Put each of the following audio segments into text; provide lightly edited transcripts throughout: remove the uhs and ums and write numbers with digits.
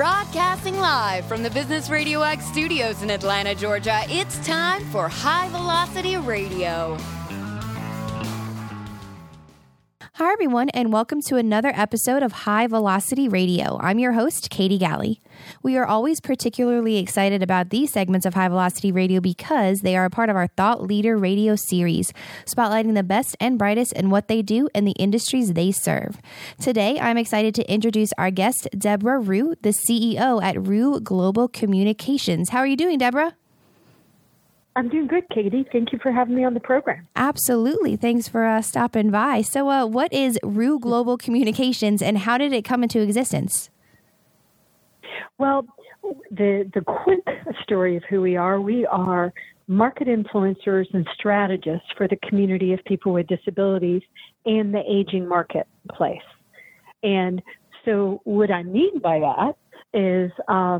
Broadcasting live from the Business Radio X studios in Atlanta, Georgia, it's time for High Velocity Radio. Hi, everyone, and welcome to another episode of High Velocity Radio. I'm your host, Katie Galley. We are always particularly excited about these segments of High Velocity Radio because they are a part of our Thought Leader Radio series, spotlighting the best and brightest in what they do and the industries they serve. Today, I'm excited to introduce our guest, Deborah Rue, the CEO at Rue Global Communications. How are you doing, Deborah? I'm doing good, Katie. Thank you for having me on the program. Absolutely. Thanks for stopping by. So what is Rue Global Communications and how did it come into existence? Well, the quick story of who we are market influencers and strategists for the community of people with disabilities and the aging marketplace. And so what I mean by that is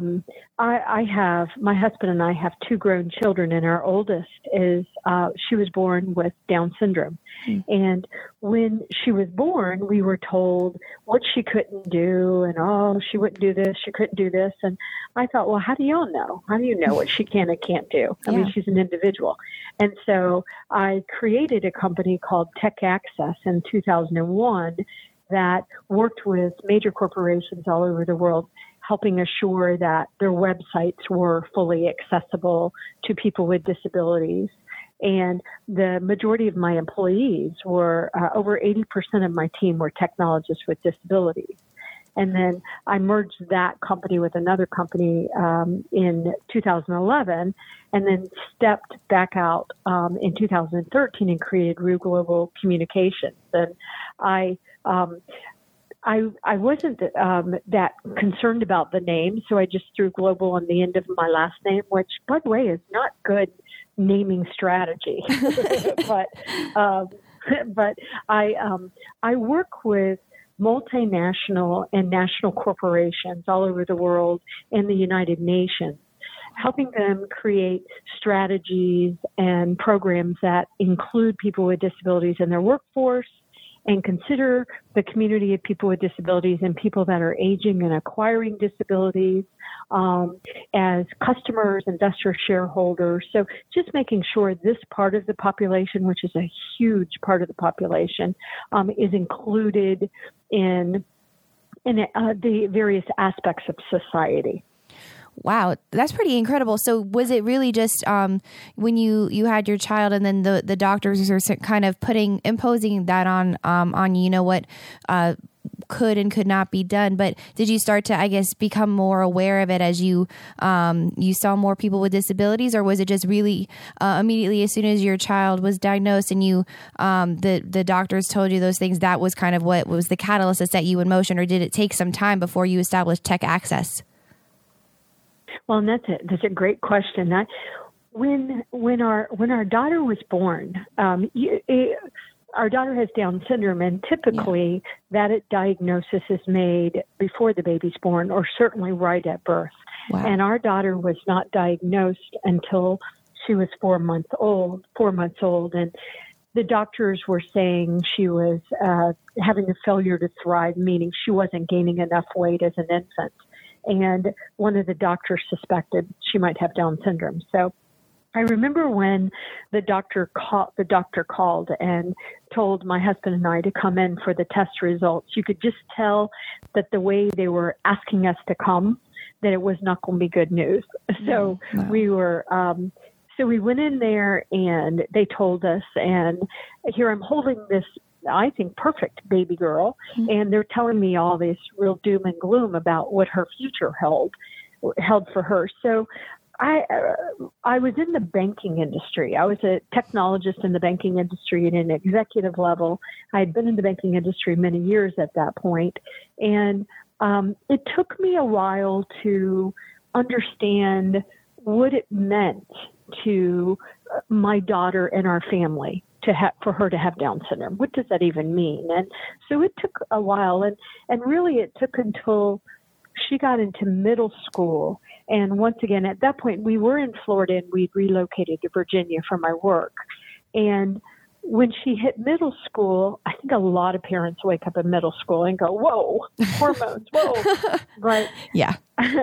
my husband and I have two grown children, and our oldest she was born with Down syndrome. And when she was born, we were told what she couldn't do, and she wouldn't do this, she couldn't do this. And I thought, well, how do y'all know? How do you know what she can and can't do? I mean, she's an individual. And so I created a company called Tech Access in 2001 that worked with major corporations all over the world, helping assure that their websites were fully accessible to people with disabilities. And the majority of my employees were, over 80% of my team were technologists with disabilities. And then I merged that company with another company in 2011, and then stepped back out in 2013 and created Rue Global Communications. And I wasn't that concerned about the name, so I just threw global on the end of my last name, which, by the way, is not good naming strategy. but I work with multinational and national corporations all over the world and the United Nations, helping them create strategies and programs that include people with disabilities in their workforce and consider the community of people with disabilities and people that are aging and acquiring disabilities as customers, investors, shareholders. So just making sure this part of the population, which is a huge part of the population, is included in the various aspects of society. Wow, that's pretty incredible. So was it really just when you had your child and then the doctors are kind of imposing that on you know what could and could not be done, but did you start to, I guess, become more aware of it as you saw more people with disabilities, or was it just really immediately as soon as your child was diagnosed and you the doctors told you those things, that was kind of what was the catalyst that set you in motion, or did it take some time before you established Tech Access? Well, and that's a great question. When our daughter was born, our daughter has Down syndrome, and typically that diagnosis is made before the baby's born, or certainly right at birth. Wow. And our daughter was not diagnosed until she was 4 months old, and the doctors were saying she was having a failure to thrive, meaning she wasn't gaining enough weight as an infant. And one of the doctors suspected she might have Down syndrome. So I remember when the doctor called and told my husband and I to come in for the test results. You could just tell that the way they were asking us to come, that it was not going to be good news. So we were, so we went in there and they told us, and here I'm holding this, I think, perfect baby girl. And they're telling me all this real doom and gloom about what her future held for her. So I was in the banking industry. I was a technologist in the banking industry at an executive level. I had been in the banking industry many years at that point. And it took me a while to understand what it meant to my daughter and our family for her to have Down syndrome. What does that even mean? And so it took a while, and really it took until she got into middle school. And once again, at that point, we were in Florida and we'd relocated to Virginia for my work. And when she hit middle school, I think a lot of parents wake up in middle school and go, whoa, hormones, whoa. But yeah,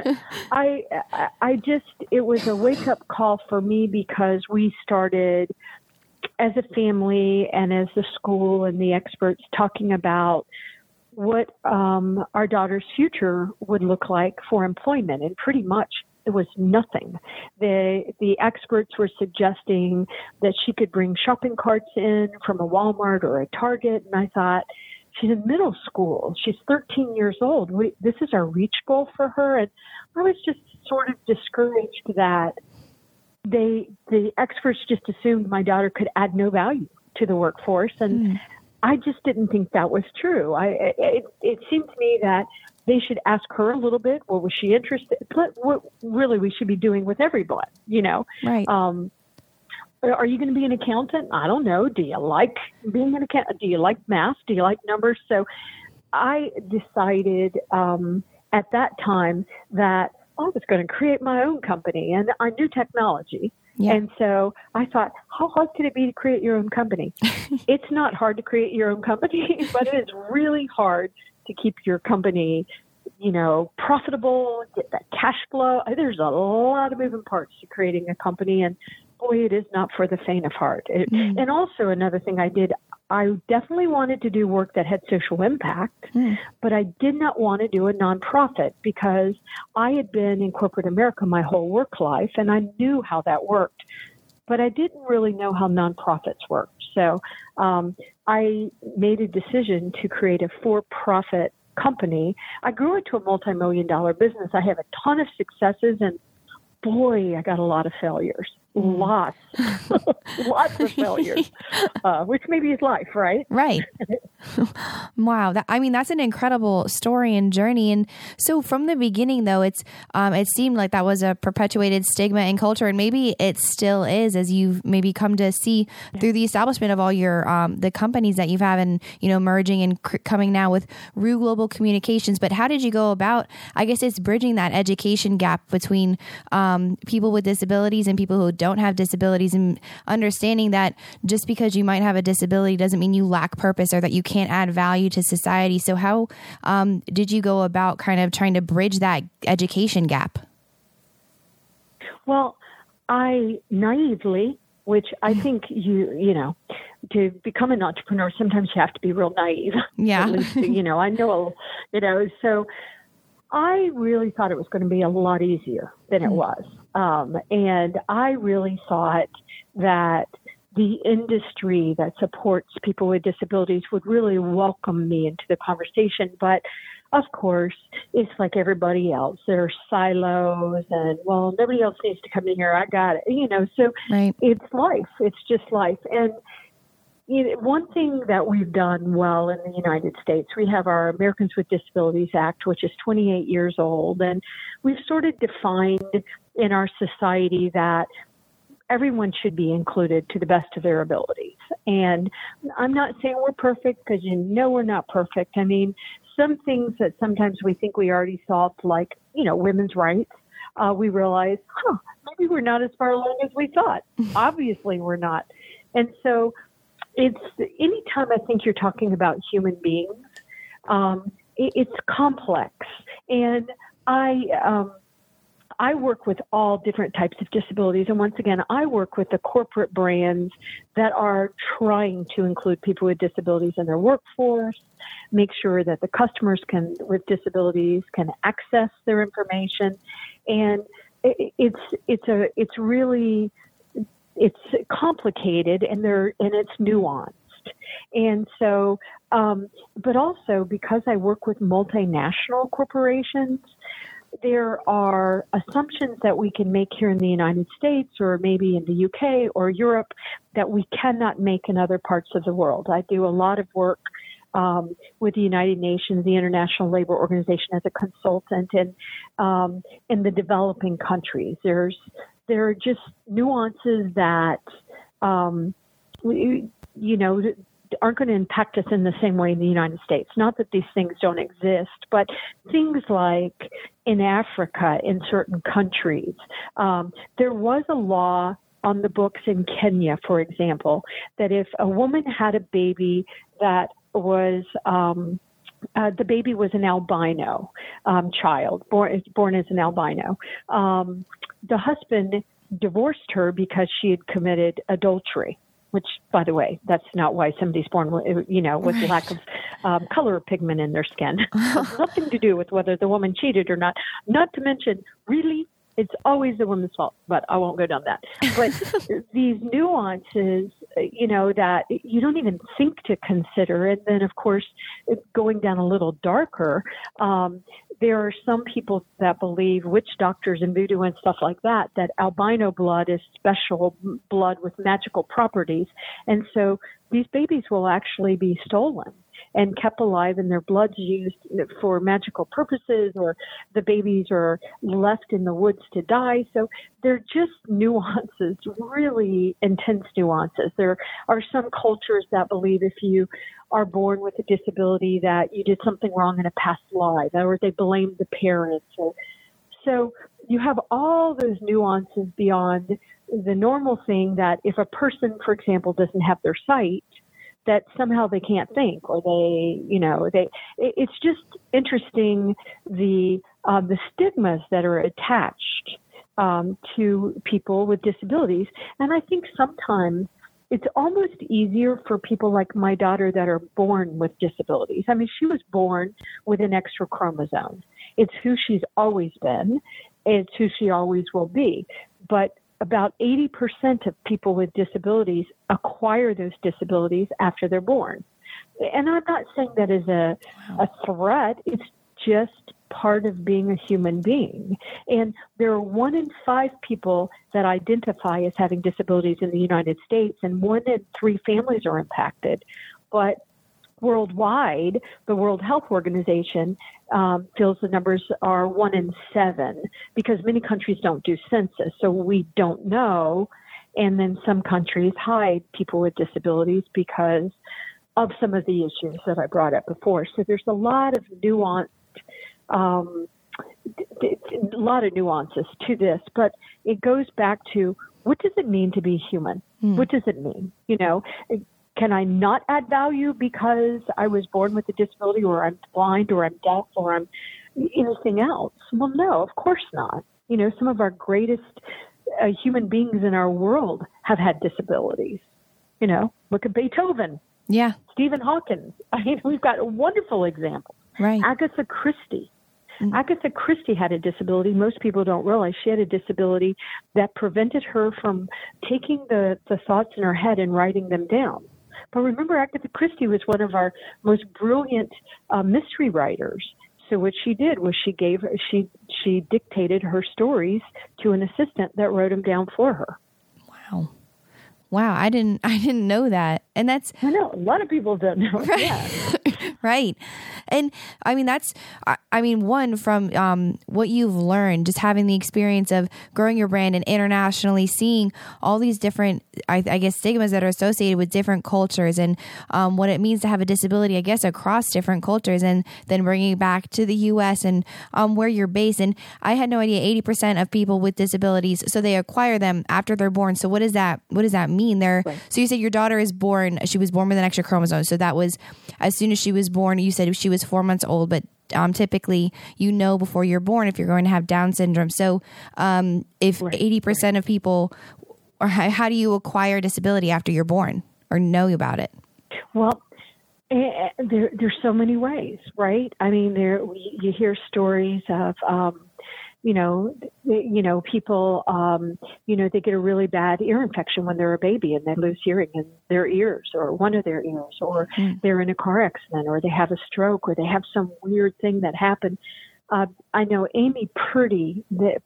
it was a wake up call for me because we started as a family and as the school and the experts talking about what our daughter's future would look like for employment. And pretty much it was nothing. The experts were suggesting that she could bring shopping carts in from a Walmart or a Target. And I thought, she's in middle school. She's 13 years old. This is our reach goal for her. And I was just sort of discouraged that the experts just assumed my daughter could add no value to the workforce. And I just didn't think that was true. It seemed to me that they should ask her a little bit. What was she interested? What really we should be doing with everyone, Right. Are you going to be an accountant? I don't know. Do you like being an accountant? Do you like math? Do you like numbers? So I decided at that time that I was going to create my own company, and I knew technology. Yeah. And so I thought, how hard could it be to create your own company? It's not hard to create your own company, but it is really hard to keep your company, profitable, get that cash flow. There's a lot of moving parts to creating a company, and boy, it is not for the faint of heart. And also another thing I did, I definitely wanted to do work that had social impact, but I did not want to do a nonprofit because I had been in corporate America my whole work life, and I knew how that worked, but I didn't really know how nonprofits worked. So I made a decision to create a for-profit company. I grew into a multi-million-dollar business. I have a ton of successes, and boy, I got a lot of failures. Lots of failures, which maybe is life, right? Right. Wow. That's an incredible story and journey. And so from the beginning, though, it seemed like that was a perpetuated stigma in culture, and maybe it still is, as you've maybe come to see through the establishment of all your the companies that you've had, and merging and coming now with Rue Global Communications. But how did you go about? I guess it's bridging that education gap between people with disabilities and people who don't have disabilities, and understanding that just because you might have a disability doesn't mean you lack purpose or that you can't add value to society. So how did you go about kind of trying to bridge that education gap? Well, I naively, which I think to become an entrepreneur, sometimes you have to be real naive. Yeah. At least, I know, so I really thought it was going to be a lot easier than it was. And I really thought that the industry that supports people with disabilities would really welcome me into the conversation. But of course, it's like everybody else. There are silos and, well, nobody else needs to come in here. I got it. So right. It's life. It's just life. And one thing that we've done well in the United States, we have our Americans with Disabilities Act, which is 28 years old. And we've sort of defined in our society that everyone should be included to the best of their abilities. And I'm not saying we're perfect, because we're not perfect. I mean, some things that sometimes we think we already solved, like, women's rights, we realize, maybe we're not as far along as we thought. Obviously we're not. And so it's anytime I think you're talking about human beings, it's complex. And I work with all different types of disabilities. And once again, I work with the corporate brands that are trying to include people with disabilities in their workforce, make sure that the customers with disabilities can access their information. And it's complicated, and it's nuanced. And so, but also because I work with multinational corporations, there are assumptions that we can make here in the United States, or maybe in the UK or Europe, that we cannot make in other parts of the world. I do a lot of work with the United Nations, the International Labor Organization, as a consultant, and in the developing countries. There are just nuances that, aren't going to impact us in the same way in the United States. Not that these things don't exist, but things like in Africa, in certain countries, there was a law on the books in Kenya, for example, that if a woman had a baby that was the baby was an albino child, born as an albino, the husband divorced her because she had committed adultery. Which, by the way, that's not why somebody's born, with lack of color pigment in their skin. It has nothing to do with whether the woman cheated or not. Not to mention, really, it's always the woman's fault. But I won't go down that. But these nuances, that you don't even think to consider. And then, of course, going down a little darker, there are some people that believe, witch doctors and voodoo and stuff like that, that albino blood is special blood with magical properties. And so these babies will actually be stolen and kept alive, and their blood's used for magical purposes, or the babies are left in the woods to die. So they're just nuances, really intense nuances. There are some cultures that believe if you are born with a disability that you did something wrong in a past life, or they blame the parents. So you have all those nuances beyond the normal thing that if a person, for example, doesn't have their sight, that somehow they can't think, or it's just interesting the stigmas that are attached to people with disabilities. And I think sometimes it's almost easier for people like my daughter that are born with disabilities. I mean, she was born with an extra chromosome. It's who she's always been. It's who she always will be. But about 80% of people with disabilities acquire those disabilities after they're born. And I'm not saying that as a threat. It's just part of being a human being. And there are 1 in 5 people that identify as having disabilities in the United States, and 1 in 3 families are impacted. But worldwide, the World Health Organization feels the numbers are 1 in 7, because many countries don't do census, so we don't know. And then some countries hide people with disabilities because of some of the issues that I brought up before. So there's a lot of nuanced, a lot of nuances to this, but it goes back to, what does it mean to be human? What does it mean? Can I not add value because I was born with a disability, or I'm blind, or I'm deaf, or I'm anything else? Well, no, of course not. Some of our greatest human beings in our world have had disabilities. Look at Beethoven. Yeah. Stephen Hawking. I mean, we've got a wonderful example. Right. Agatha Christie. Agatha Christie had a disability. Most people don't realize she had a disability that prevented her from taking the thoughts in her head and writing them down. But remember, Agatha Christie was one of our most brilliant mystery writers. So what she did was she dictated her stories to an assistant that wrote them down for her. Wow. I didn't know that. And that's, I know, a lot of people don't know. Right. Yeah. Right. And I mean, one, from what you've learned, just having the experience of growing your brand and internationally seeing all these different, I guess, stigmas that are associated with different cultures, and what it means to have a disability, I guess, across different cultures, and then bringing it back to the U.S. and where you're based. And I had no idea 80% of people with disabilities, so they acquire them after they're born. So what does that mean? Right. So you said your daughter she was born with an extra chromosome. So that was, as soon as she was born, you said she was 4 months old, but typically, before you're born if you're going to have Down syndrome. So if 80% of people, or how do you acquire disability after you're born or know about it? Well, there's so many ways, right? I mean, you hear stories of, people, they get a really bad ear infection when they're a baby and they lose hearing in their ears or one of their ears, or they're in a car accident, or they have a stroke, or they have some weird thing that happened. I know Amy Purdy,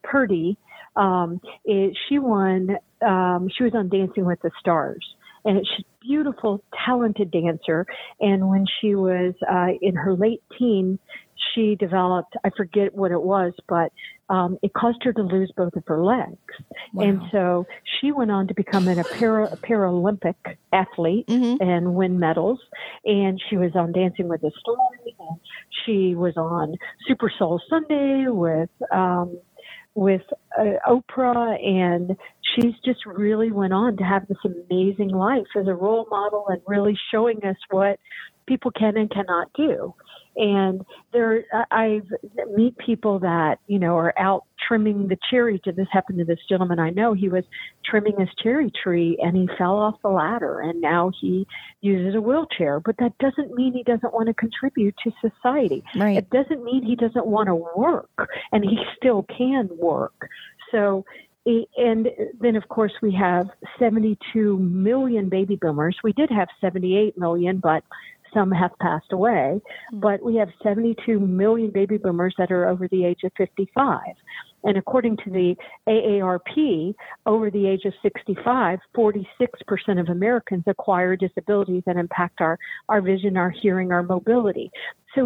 she won, she was on Dancing with the Stars. And she's a beautiful, talented dancer. And when she was in her late teens, she developed, I forget what it was, but it caused her to lose both of her legs. Wow. And so she went on to become a Paralympic athlete and win medals. And she was on Dancing with the Stars. And she was on Super Soul Sunday with Oprah, and she's just really went on to have this amazing life as a role model and really showing us what people can and cannot do. And I meet people that, are out trimming the cherry. This happened to this gentleman I know. He was trimming his cherry tree and he fell off the ladder, and now he uses a wheelchair. But that doesn't mean he doesn't want to contribute to society. Right. It doesn't mean he doesn't want to work, and he still can work. So, and then, of course, we have 72 million baby boomers. We did have 78 million, but some have passed away. But we have 72 million baby boomers that are over the age of 55. And according to the AARP, over the age of 65, 46% of Americans acquire disabilities that impact our vision, our hearing, our mobility. So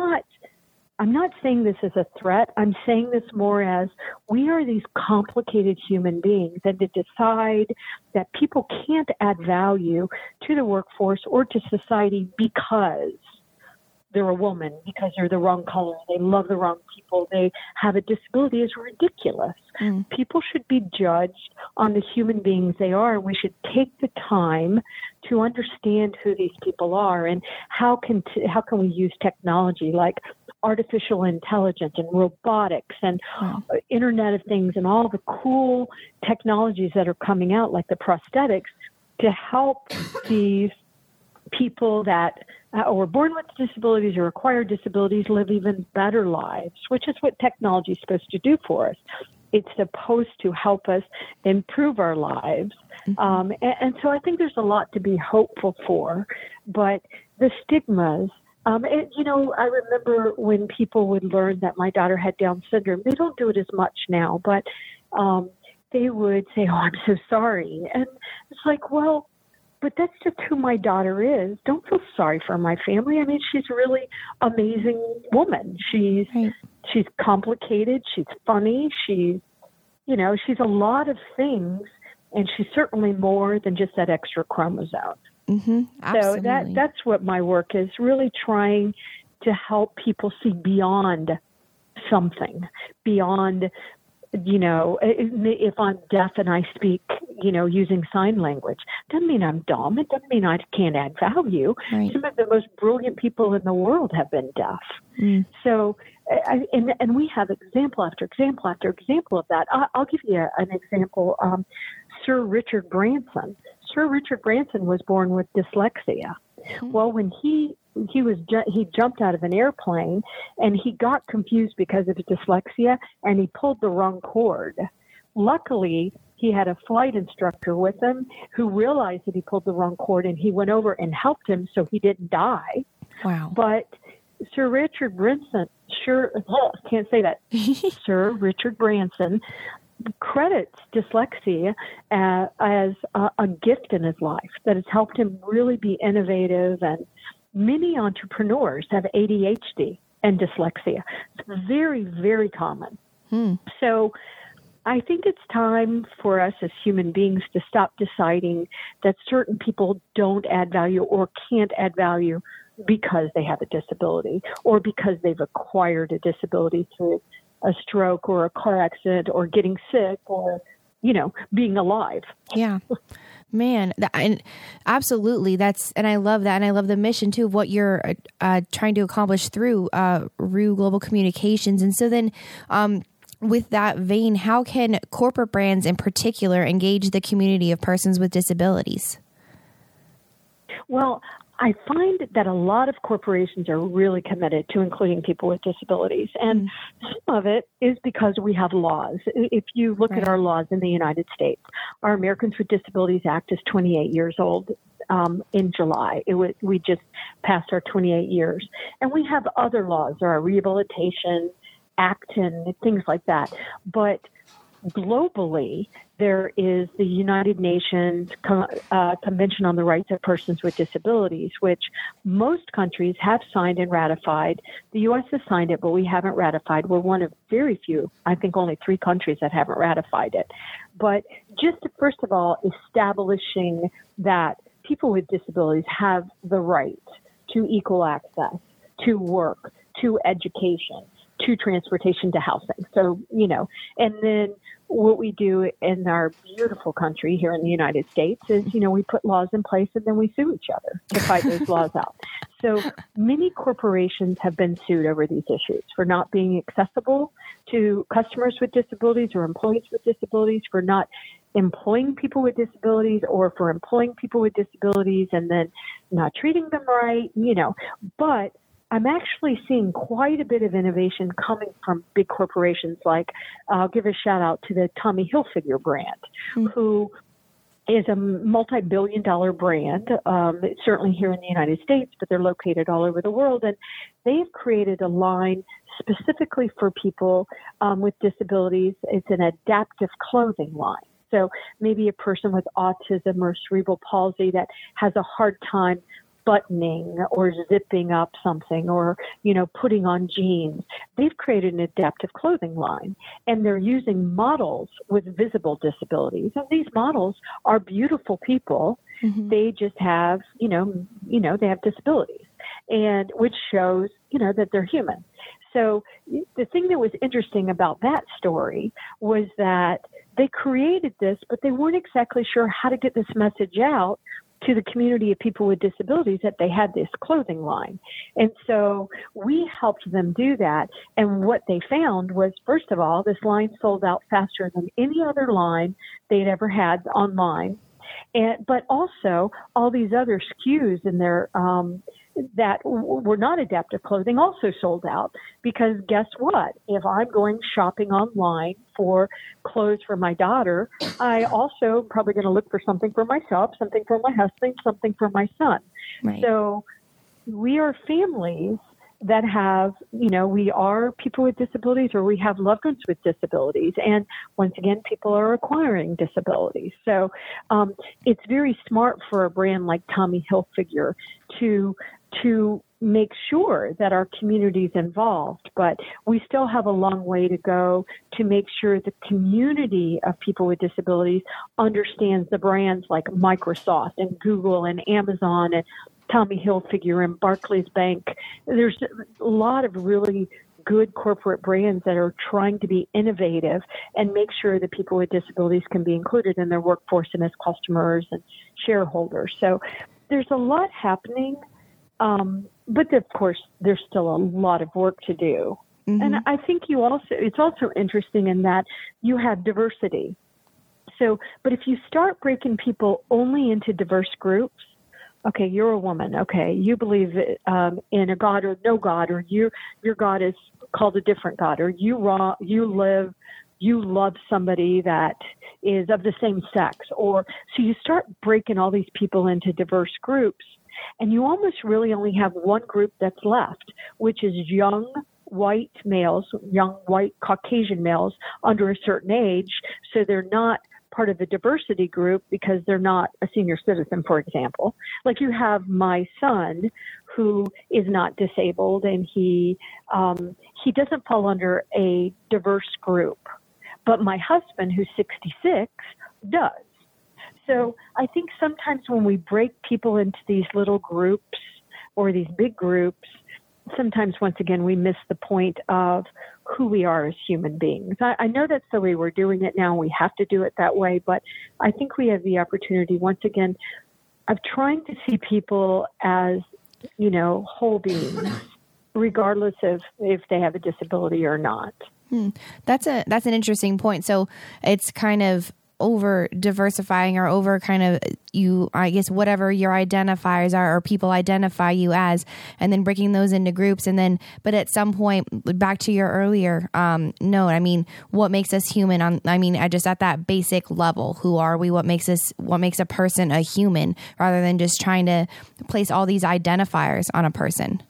I'm not saying this as a threat. I'm saying this more as we are these complicated human beings, and to decide that people can't add value to the workforce or to society because they're a woman, because they're the wrong color, they love the wrong people, they have a disability is ridiculous. People should be judged on the human beings they are. We should take the time to understand who these people are and how can we use technology like artificial intelligence and robotics and Internet of Things and all the cool technologies that are coming out, like the prosthetics, to help these people that were born with disabilities or acquired disabilities live even better lives, which is what technology is supposed to do for us. It's supposed to help us improve our lives. And so I think there's a lot to be hopeful for, but the stigmas, I remember when people would learn that my daughter had Down syndrome, they don't do it as much now, but they would say, "Oh, I'm so sorry." And it's like, well, but that's just who my daughter is. Don't feel sorry for my family. I mean, she's a really amazing woman. She's complicated. She's funny. She's a lot of things, and she's certainly more than just that extra chromosome. So that's what my work is, really trying to help people see beyond something, beyond, if I'm deaf and I speak, using sign language, doesn't mean I'm dumb. It doesn't mean I can't add value. Right. Some of the most brilliant people in the world have been deaf. So, and we have example after example after example of that. I'll give you an example. Sir Richard Branson. Sir Richard Branson was born with dyslexia. Well, when he jumped out of an airplane and he got confused because of his dyslexia and he pulled the wrong cord. Luckily, he had a flight instructor with him who realized that he pulled the wrong cord, and he went over and helped him so he didn't die. Wow. But Sir Richard Branson, can't say that. Sir Richard Branson credits dyslexia as a gift in his life that has helped him really be innovative. And many entrepreneurs have ADHD and dyslexia. It's very, very common. So I think it's time for us as human beings to stop deciding that certain people don't add value or can't add value because they have a disability or because they've acquired a disability through a stroke or a car accident or getting sick or, being alive. Yeah. Man, and absolutely. And I love that. And I love the mission too of what you're trying to accomplish through RU Global Communications. And so then, with that vein, how can corporate brands in particular engage the community of persons with disabilities? Well, I find that a lot of corporations are really committed to including people with disabilities. And some of it is because we have laws. If you look at our laws in the United States, our Americans with Disabilities Act is 28 years old in July. We just passed our 28 years. And we have other laws, our Rehabilitation Act and things like that. But globally, there is the United Nations Convention on the Rights of Persons with Disabilities, which most countries have signed and ratified. The U.S. has signed it, but we haven't ratified. We're one of very few, I think only 3 countries that haven't ratified it. But just first of all, establishing that people with disabilities have the right to equal access, to work, to education, to transportation to housing. So, and then what we do in our beautiful country here in the United States is, we put laws in place and then we sue each other to fight those laws out. So many corporations have been sued over these issues for not being accessible to customers with disabilities or employees with disabilities, for not employing people with disabilities, or for employing people with disabilities and then not treating them right, But I'm actually seeing quite a bit of innovation coming from big corporations. Like, I'll give a shout out to the Tommy Hilfiger brand, who is a multi-billion-dollar brand, certainly here in the United States, but they're located all over the world. And they've created a line specifically for people with disabilities. It's an adaptive clothing line. So maybe a person with autism or cerebral palsy that has a hard time buttoning or zipping up something, or, putting on jeans. They've created an adaptive clothing line, and they're using models with visible disabilities. And these models are beautiful people. Mm-hmm. They just have, they have disabilities, and which shows, that they're human. So the thing that was interesting about that story was that they created this, but they weren't exactly sure how to get this message out to the community of people with disabilities that they had this clothing line. And so we helped them do that. And what they found was, first of all, this line sold out faster than any other line they'd ever had online. But also all these other SKUs in their that were not adaptive clothing also sold out, because guess what? If I'm going shopping online for clothes for my daughter, I also probably going to look for something for myself, something for my husband, something for my son. Right. So we are families that have, we are people with disabilities, or we have loved ones with disabilities. And once again, people are acquiring disabilities. So it's very smart for a brand like Tommy Hilfiger to make sure that our community is involved. But we still have a long way to go to make sure the community of people with disabilities understands the brands like Microsoft and Google and Amazon and Tommy Hilfiger and Barclays Bank. There's a lot of really good corporate brands that are trying to be innovative and make sure that people with disabilities can be included in their workforce and as customers and shareholders. So there's a lot happening, but of course there's still a lot of work to do. Mm-hmm. And I think it's also interesting in that you have diversity. So, but if you start breaking people only into diverse groups, okay, you're a woman. Okay, you believe in a God or no God, or your God is called a different God, or you love somebody that is of the same sex, or so you start breaking all these people into diverse groups, and you almost really only have one group that's left, which is young white males, young white Caucasian males under a certain age, so they're not part of the diversity group because they're not a senior citizen, for example. Like you have my son who is not disabled, and he doesn't fall under a diverse group. But my husband, who's 66, does. So I think sometimes when we break people into these little groups or these big groups, sometimes, once again, we miss the point of who we are as human beings. I know that's the way we're doing it now. We have to do it that way. But I think we have the opportunity, once again, of trying to see people as, whole beings, regardless of if they have a disability or not. That's an interesting point. So it's kind of over diversifying, or over kind of whatever your identifiers are, or people identify you as, and then breaking those into groups. And then, but at some point, back to your earlier note, I mean, what makes us human? Just at that basic level, who are we? What makes a person a human, rather than just trying to place all these identifiers on a person?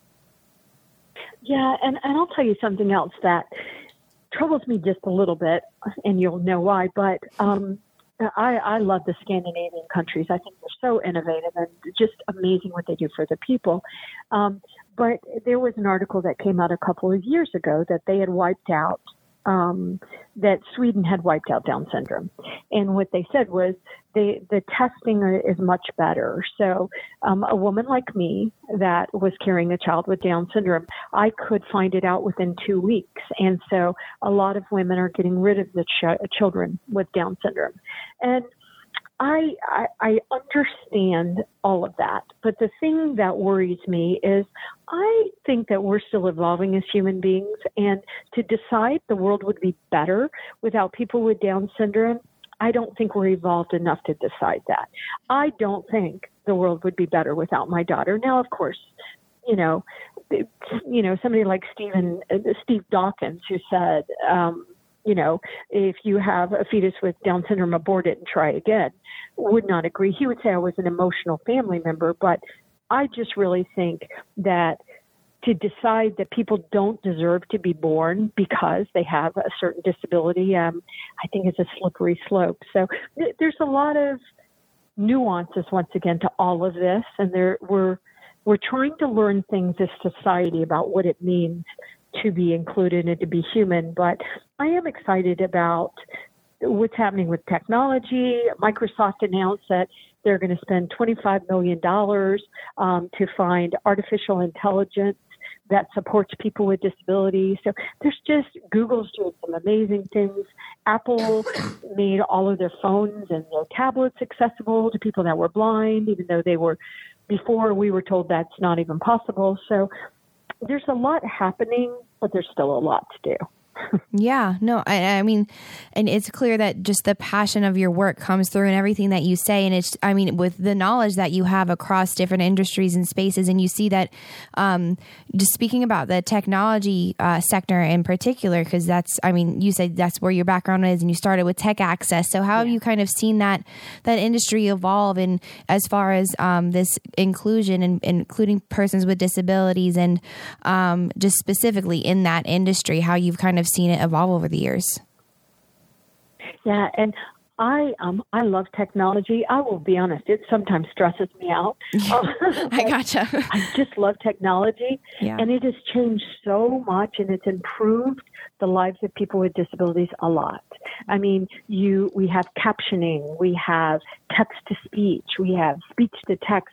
Yeah. And I'll tell you something else that troubles me just a little bit, and you'll know why, but I love the Scandinavian countries. I think they're so innovative and just amazing what they do for the people. But there was an article that came out a couple of years ago that they had wiped out that Sweden had wiped out Down syndrome. And what they said was the testing is much better. So a woman like me that was carrying a child with Down syndrome, I could find it out within 2 weeks. And so a lot of women are getting rid of the children with Down syndrome. And I understand all of that, but the thing that worries me is I think that we're still evolving as human beings, and to decide the world would be better without people with Down syndrome, I don't think we're evolved enough to decide that. I don't think the world would be better without my daughter. Now, of course, somebody like Steve Dawkins, who said, if you have a fetus with Down syndrome, abort it and try again, would not agree. He would say I was an emotional family member, but I just really think that to decide that people don't deserve to be born because they have a certain disability, I think is a slippery slope. So there's a lot of nuances, once again, to all of this, and we're trying to learn things as society about what it means to be included and to be human. But I am excited about what's happening with technology. Microsoft announced that they're going to spend $25 million to find artificial intelligence that supports people with disabilities. So Google's doing some amazing things. Apple made all of their phones and their tablets accessible to people that were blind, even though before we were told that's not even possible. So there's a lot happening, but there's still a lot to do. Yeah, no, I mean, and it's clear that just the passion of your work comes through in everything that you say. And with the knowledge that you have across different industries and spaces, and you see that, just speaking about the technology sector in particular, because you said that's where your background is and you started with Tech Access. So how have you kind of seen that industry evolve in as far as this inclusion and including persons with disabilities and just specifically in that industry, how you've kind of seen it evolve over the years? Yeah, and I love technology. I will be honest, it sometimes stresses me out. I gotcha. I just love technology, and it has changed so much, and it's improved the lives of people with disabilities a lot. I mean, we have captioning, we have text to speech, we have speech to text.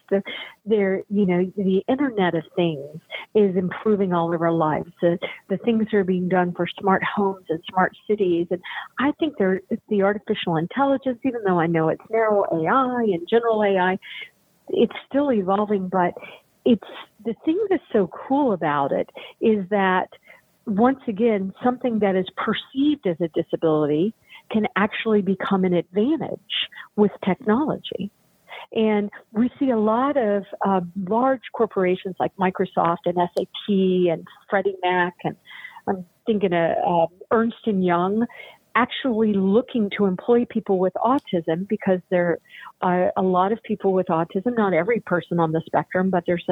The Internet of Things is improving all of our lives. The things that are being done for smart homes and smart cities, and I think the artificial intelligence, even though I know it's narrow AI and general AI, it's still evolving. But it's the thing that's so cool about it is that once again, something that is perceived as a disability can actually become an advantage with technology. And we see a lot of large corporations like Microsoft and SAP and Freddie Mac, and I'm thinking of Ernst & Young, actually looking to employ people with autism because there are a lot of people with autism, not every person on the spectrum, but there's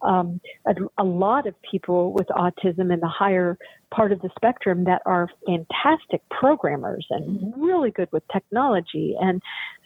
a lot of people with autism in the higher part of the spectrum that are fantastic programmers and really good with technology. And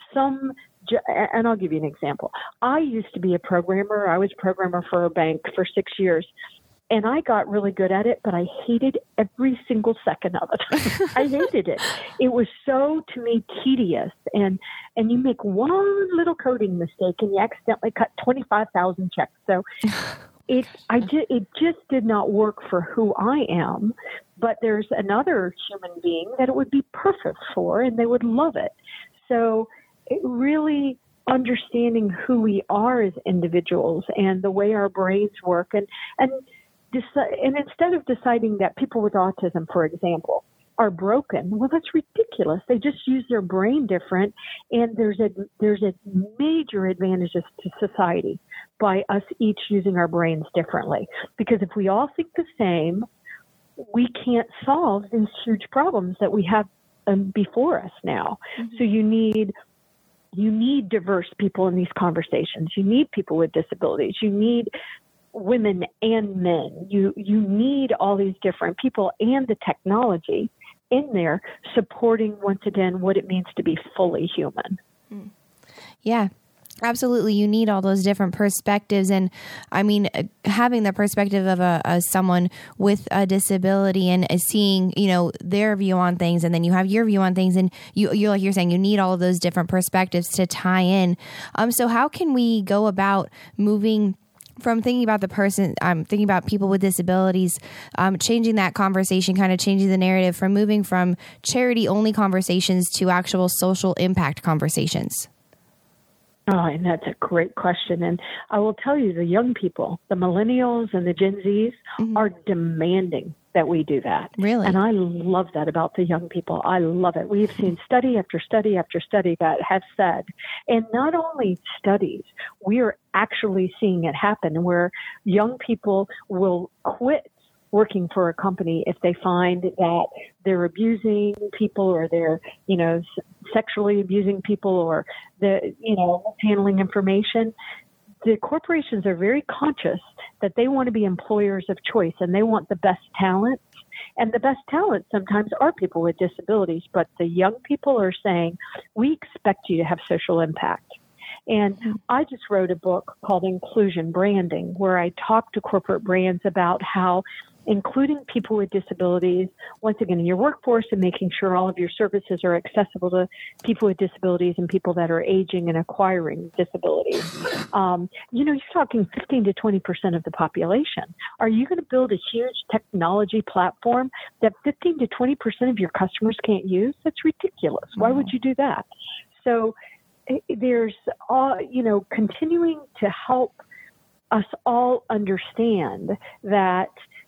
I'll give you an example. I used to be a programmer. I was a programmer for a bank for 6 years. And I got really good at it, but I hated every single second of it. I hated it. It was so, to me, tedious. And you make one little coding mistake and you accidentally cut 25,000 checks. So it just did not work for who I am. But there's another human being that it would be perfect for, and they would love it. So it really understanding who we are as individuals and the way our brains work, and instead of deciding that people with autism, for example, are broken, well, that's ridiculous. They just use their brain different, and there's a major advantage to society by us each using our brains differently. Because if we all think the same, we can't solve these huge problems that we have before us now. Mm-hmm. So you need diverse people in these conversations. You need people with disabilities. You need women and men. You need all these different people and the technology in there supporting, once again, what it means to be fully human. Yeah. Absolutely. You need all those different perspectives. And I mean, having the perspective of someone with a disability and seeing, their view on things, and then you have your view on things, and you're like you're saying, you need all of those different perspectives to tie in. So how can we go about moving from thinking about the person, thinking about people with disabilities, changing that conversation, kind of changing the narrative from moving from charity only conversations to actual social impact conversations? Oh, and that's a great question. And I will tell you, the young people, the millennials and the Gen Zs are demanding that we do that. Really? And I love that about the young people. I love it. We've seen study after study after study that has said, and not only studies, we are actually seeing it happen where young people will quit working for a company if they find that they're abusing people or they're, sexually abusing people or handling information. The corporations are very conscious that they want to be employers of choice and they want the best talent. And the best talent sometimes are people with disabilities, but the young people are saying, we expect you to have social impact. And I just wrote a book called Inclusion Branding, where I talk to corporate brands about how including people with disabilities, once again, in your workforce and making sure all of your services are accessible to people with disabilities and people that are aging and acquiring disabilities. You're talking 15 to 20% of the population. Are you going to build a huge technology platform that 15 to 20% of your customers can't use? That's ridiculous. Why would you do that? So there's, continuing to help us all understand that,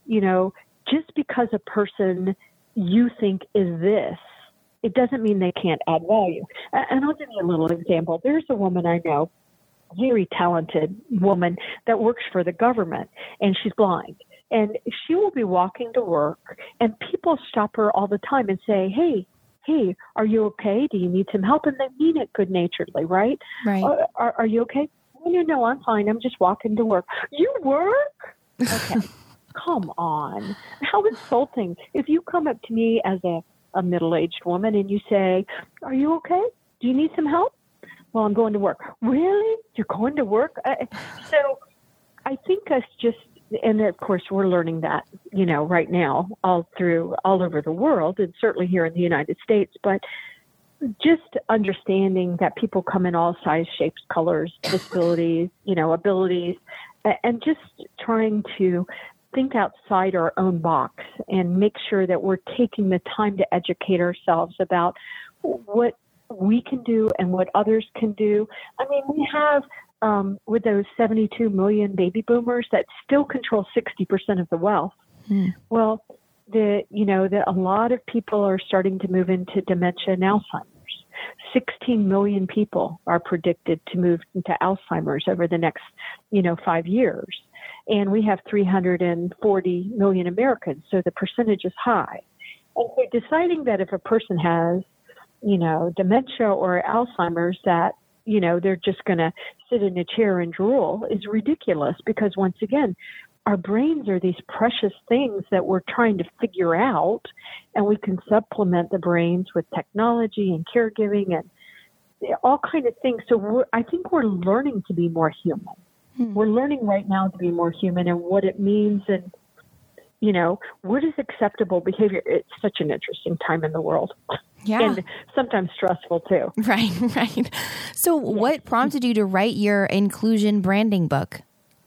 just because a person you think is this, it doesn't mean they can't add value. And I'll give you a little example. There's a woman I know, very talented woman that works for the government, and she's blind. And she will be walking to work, and people stop her all the time and say, hey, are you okay? Do you need some help? And they mean it good-naturedly, right? Right. Are you okay? No, I'm fine. I'm just walking to work. You work? Okay. Come on. How insulting. If you come up to me as a middle-aged woman and you say, are you okay? Do you need some help? Well, I'm going to work. Really? You're going to work? So I think us just, and of course we're learning that, right now all over the world and certainly here in the United States, but just understanding that people come in all size, shapes, colors, disabilities, abilities, and just trying to think outside our own box and make sure that we're taking the time to educate ourselves about what we can do and what others can do. I mean, we have, with those 72 million baby boomers that still control 60% of the wealth. Well, a lot of people are starting to move into dementia and Alzheimer's. 16 million people are predicted to move into Alzheimer's over the next, 5 years. And we have 340 million Americans, so the percentage is high. And so deciding that if a person has, dementia or Alzheimer's, that, they're just going to sit in a chair and drool is ridiculous because, once again, our brains are these precious things that we're trying to figure out, and we can supplement the brains with technology and caregiving and all kind of things. So I think we're learning to be more human. We're learning right now to be more human and what it means and, what is acceptable behavior. It's such an interesting time in the world. Yeah. And sometimes stressful too. Right. So what prompted you to write your inclusion branding book?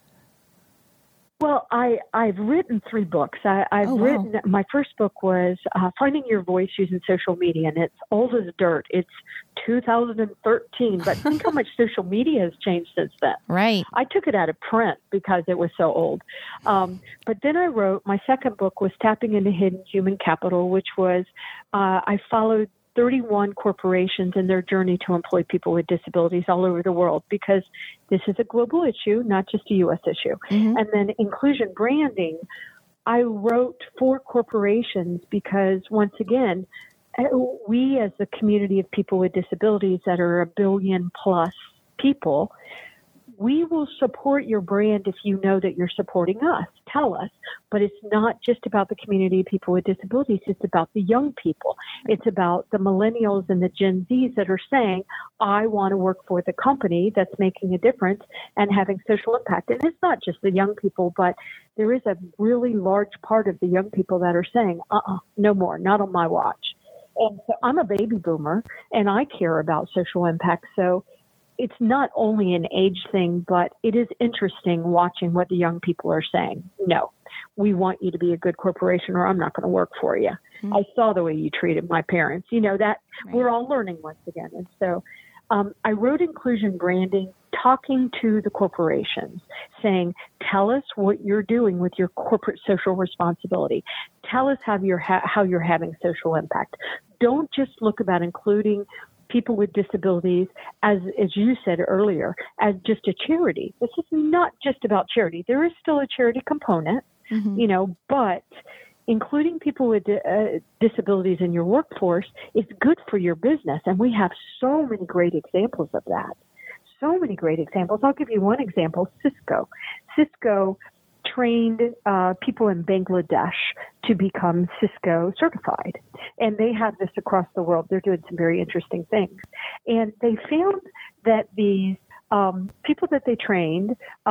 Well, I've written 3 books. I've written, my first book was Finding Your Voice Using Social Media, and it's old as dirt. It's 2013, but think how much social media has changed since then. Right. I took it out of print because it was so old. But then I wrote, my second book was Tapping into Hidden Human Capital, which was, I followed 31 corporations in their journey to employ people with disabilities all over the world, because this is a global issue, not just a U.S. issue. And then Inclusion Branding, I wrote for corporations because, once again, we as a community of people with disabilities that are 1 billion plus people, we will support your brand if you know that you're supporting us. Tell us. But it's not just about the community of people with disabilities. It's about the young people. It's about the millennials and the Gen Zs that are saying, I want to work for the company that's making a difference and having social impact. And it's not just the young people, but there is a really large part of the young people that are saying, no more, not on my watch. And so I'm a baby boomer and I care about social impact. So it's not only an age thing, but it is interesting watching what the young people are saying. No, we want you to be a good corporation or I'm not going to work for you. Mm-hmm. I saw the way you treated my parents. You know, that right. We're all learning once again. And so I wrote Inclusion Branding, talking to the corporations, saying, tell us what you're doing with your corporate social responsibility. Tell us how you're having social impact. Don't just look about including people with disabilities, as you said earlier, as just a charity. This is not just about charity. There is still a charity component, mm-hmm. But including people with disabilities in your workforce is good for your business. And we have so many great examples of that. So many great examples. I'll give you one example, Cisco. Cisco trained people in Bangladesh to become Cisco certified. And they have this across the world. They're doing some very interesting things. And they found that these people that they trained,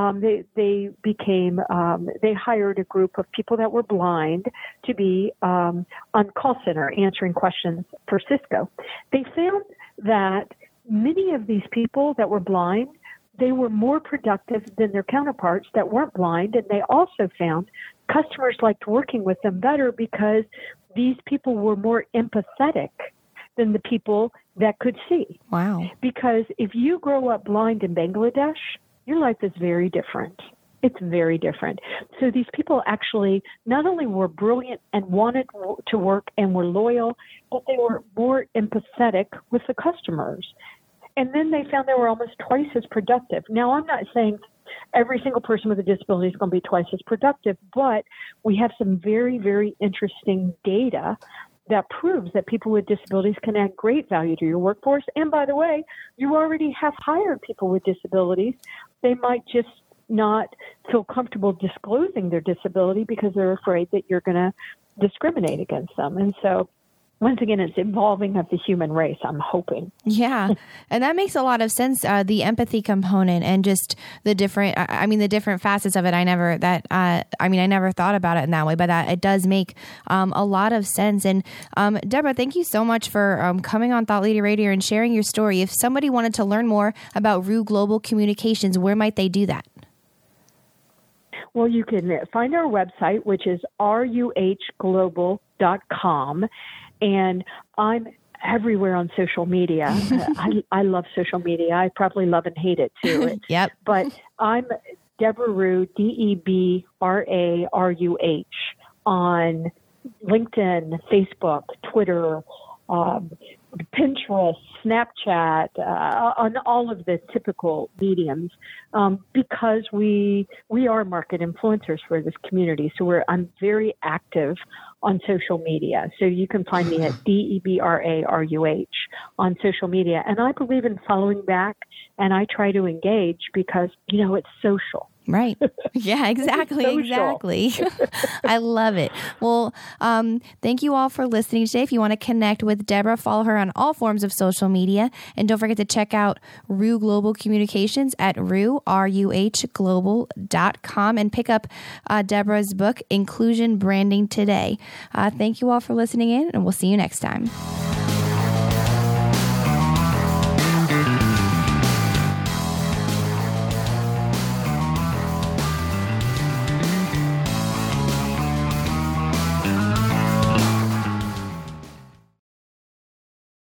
they hired a group of people that were blind to be on call center answering questions for Cisco. They found that many of these people that were blind, they were more productive than their counterparts that weren't blind. And they also found customers liked working with them better because these people were more empathetic than the people that could see. Wow. Because if you grow up blind in Bangladesh, your life is very different. It's very different. So these people actually not only were brilliant and wanted to work and were loyal, but they were more empathetic with the customers. And then they found they were almost twice as productive. Now, I'm not saying every single person with a disability is going to be twice as productive, but we have some very, very interesting data that proves that people with disabilities can add great value to your workforce. And by the way, you already have hired people with disabilities. They might just not feel comfortable disclosing their disability because they're afraid that you're going to discriminate against them. And so once again, it's evolving of the human race, I'm hoping. Yeah. And that makes a lot of sense. The empathy component and just the different, the different facets of it. I never thought about it in that way, but it does make a lot of sense. And Deborah, thank you so much for coming on Thought Leader Radio and sharing your story. If somebody wanted to learn more about RU Global Communications, where might they do that? Well, you can find our website, which is ruhglobal.com. And I'm everywhere on social media. I love social media. I probably love and hate it too. Yep. But I'm Deborah Ruh, DeBraRuh, on LinkedIn, Facebook, Twitter, Pinterest, Snapchat, on all of the typical mediums, because we are market influencers for this community. So I'm very active on social media. So you can find me at DeBraRuh on social media. And I believe in following back, and I try to engage because, it's social. Right. Yeah, exactly. Exactly. I love it. Well, thank you all for listening today. If you want to connect with Deborah, follow her on all forms of social media. And don't forget to check out RU Global Communications at ruhglobal.com and pick up Deborah's book, Inclusion Branding, today. Thank you all for listening in, and we'll see you next time.